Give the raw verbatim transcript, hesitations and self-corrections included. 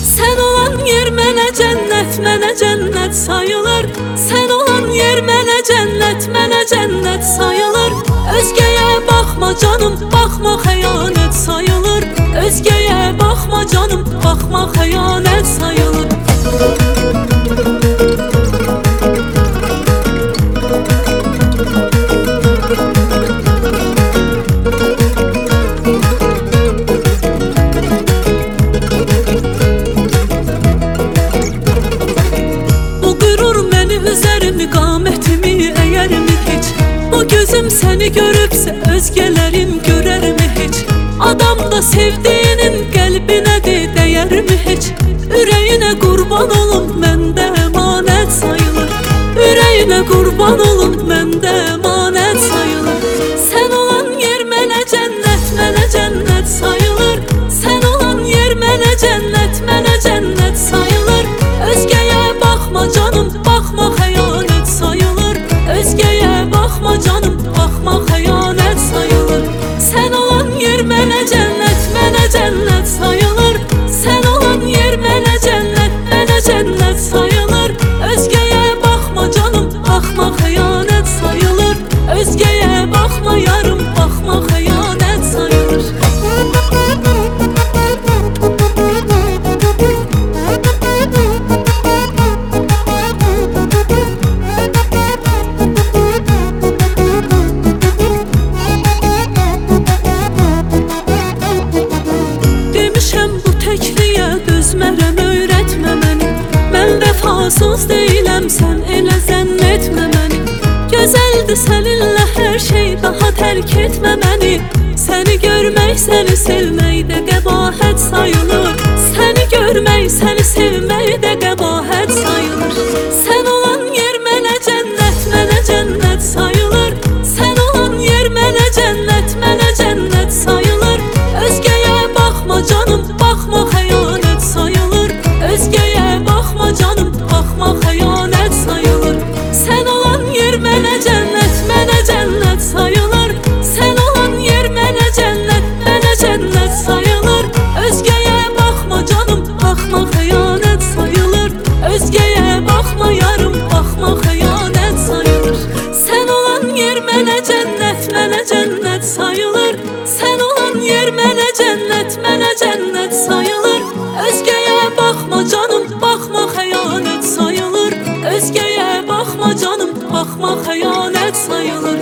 Sen olan yer mənə cənnət, mənə cənnət sayılır. Sen olan yer mənə cənnət, mənə cənnət sayılır. Özgəyə baxma canım, baxma xəyanət sayılır. Özgəyə baxma canım, baxma xəyanət sayılır. Üzərimi, qamətimi əyərmi heç? O gözüm səni görübsə özgələrim görərmi heç? Adam da sevdiğinin qəlbinədir, dəyərmi heç? Ürəyinə qurban olum, məndə əmanət sayılır. Ürəyinə qurban olum, məndə əmanət sayılır. Sən olan yer mənə cənnət, mənə cənnət sayılır. Sən olan yer mənə cənnət, mənə cənnət sayılır. Özgəyə baxma canım, baxma xəyanət sayılır. Özgəyə baxma canım, baxma xəyanət sayılır. Sən olan yer mənə cənnət, mənə cənnət sayılır. Sən olan yer mənə cənnət, mənə cənnət sayılır. Özgəyə baxma canım, baxma xəyanət sayılır. Özgəyə baxma yarım, baxma xəyanət sayılır. Dözmərəm, öyrətmə məni. Mən vəfasız deyiləm, sən elə zənn etmə məni. Gözəldir səninlə hər şey, daha tərk etmə məni. Səni görmək, səni sevmək də qəbahət sayılır. Səni görmək, səni sevmək də qəbahət sayılır. Sən olan yer mənə cənnət, mənə cənnət sayılır. Sən olan yer mənə cənnət, mənə cənnət sayılır. Özgəyə baxma canım, baxma xəyanət sayılır. Özgəyə baxma canım, baxma xəyanət sayılır. Sən olan yer mənə cənnət, mənə cənnət sayılır. Sən olan yer mənə cənnət, mənə cənnət sayılır. Özgəyə baxma canım, baxma xəyanət sayılır. Özgəyə baxma yarım, baxma xəyanət sayılır. Sən olan yer mənə cənnət, mənə cənnət sayılır. Sən olan yer mənə cənnət, mənə cənnət sayılır. Özgəyə baxma canım, baxma xəyanət sayılır. Özgəyə baxma canım, baxma xəyanət sayılır.